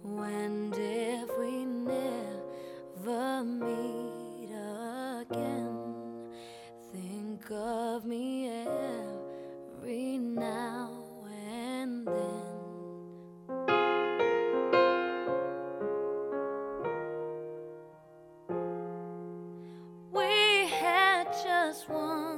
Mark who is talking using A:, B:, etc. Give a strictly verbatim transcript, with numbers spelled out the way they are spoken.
A: And if we never meet again, think of me